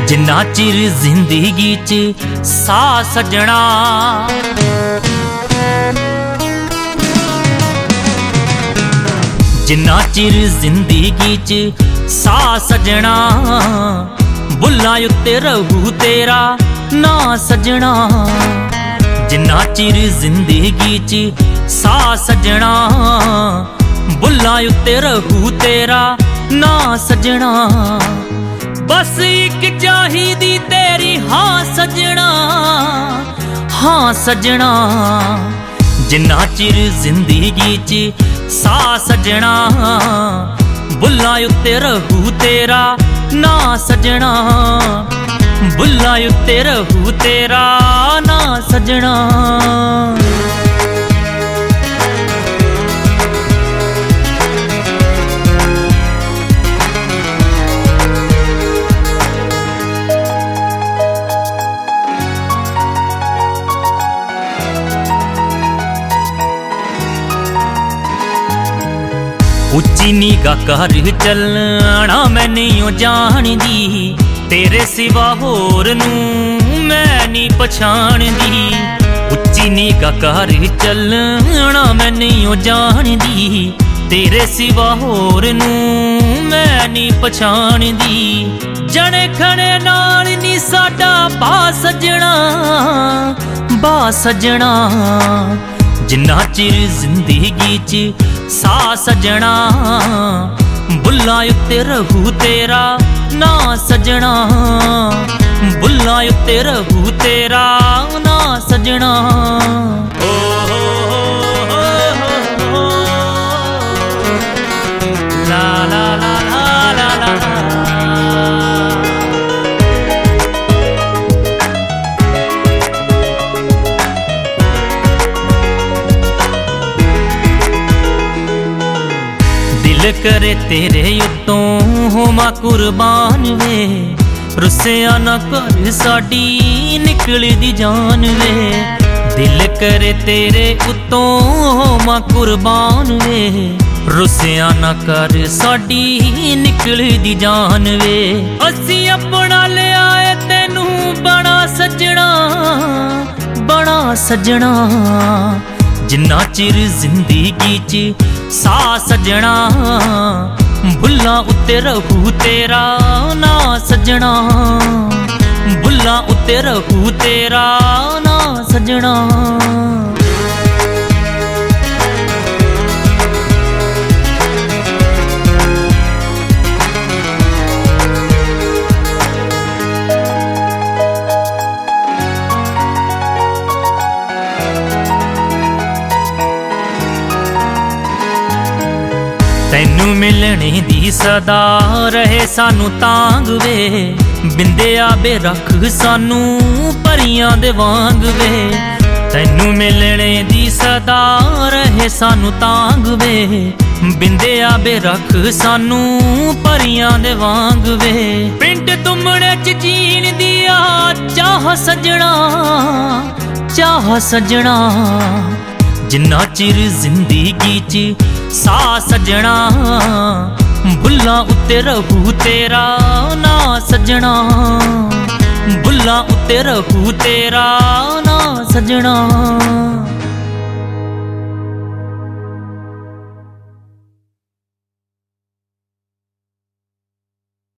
जिन्ना चिर जिंदगी च सा सजना, जिन्ना चिर जिंदगी च सा सजना, बुल्लां उत्ते रहू तेरा ना सजना। जिन्ना चिर जिंदगी च सा सजना, बुल्लां उत्ते रहू तेरा ना सजना। बस एक चाहिदी तेरी हाँ सजना, हाँ सजना। जिन्ना चिर जिंदगी च सा सजना, बुल्लां उत्ते रहू तेरा ना सजना, बुल्लां उत्ते रहू तेरा ना सजना। उच्ची निगाह कर चलना मैं नहीं जानदी, तेरे सिवा होर नूं मैं नहीं पछाणदी। उच्ची निगाह कर चलना मैं नहीं जानदी, तेरे सिवा होर नूं मैं नहीं पछाणदी। जने खने नाल नी साडा बा सजना, बा सजना। जिन्ना चिर जिंदगी च सा सजना, बुल्लां उत्ते रहू तेरा ना सजना, बुल्लां उत्ते रहू तेरा ना सजना। ओ ला ला ला ला ला ला। दिल करे तेरे उत्तों होवां कुर्बान वे, रुस्सिया ना कर साडी निकलदी जान वे। दिल करे तेरे उत्तों होवां कुर्बान वे, रुस्सिया ना कर साडी निकलदी जान वे। असी अपना ले आए तेनू बड़ा सजना, बड़ा सजना। जिन्ना चिर जिंदगी च सा सजना, बुल्लां उत्ते रहू तेरा ना सजना, बुल्लां उत्ते रहू तेरा ना सजना। तैनू मिलने दी सदा रहे सानू तांग वे, बिंदे आबे रख सानू परियां दे वांग वे। तैनू मिलने दी सदा रहे सानू तांग वे, बिंदे आबे रख सानू परियां दे वांग वे। पिंड तुमने च जीन दिया चाह सजना, चाह सजना। जिन्ना चिर जिंदगी च सा सजना, बुल्लां उत्ते रहू तेरा ना सजना, बुल्लां उत्ते रहू तेरा ना सजना।